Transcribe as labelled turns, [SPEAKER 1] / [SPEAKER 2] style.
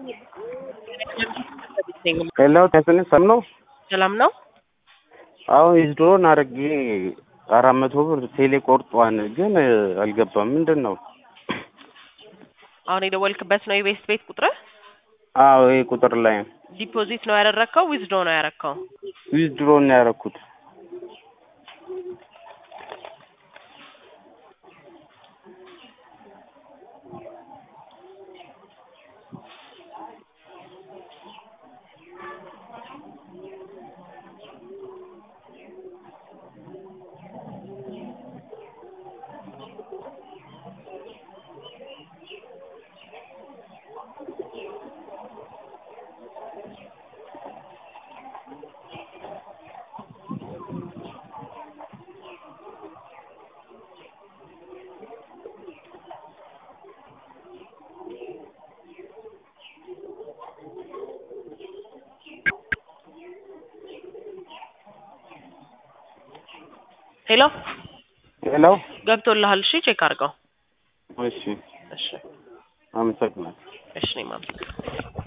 [SPEAKER 1] ሄሎ ተስነህ ሰም ነው
[SPEAKER 2] ሰላም ነው።
[SPEAKER 1] አሁን ይዝዶን አርጌ 400 ብር ቴሌ ቆርጧን ግን አልገባም። ምንድነው?
[SPEAKER 2] አሁን የደወልክበት ነው የቤስት ቤት ቁጥር?
[SPEAKER 1] አዎ ይሄ ቁጥር ላይ
[SPEAKER 2] ዲፖዚት ነው ያደረከው ዊዝድሮ ነው ያደረከው?
[SPEAKER 1] ዊዝድሮ ነው ያደረኩት።
[SPEAKER 2] ሄሎ
[SPEAKER 1] ሄሎ
[SPEAKER 2] ገብቶልሃል? እሺ ቼክ አድርገው።
[SPEAKER 1] እሺ
[SPEAKER 2] እሺ
[SPEAKER 1] አመሰግናለሁ።
[SPEAKER 2] እሺ ማም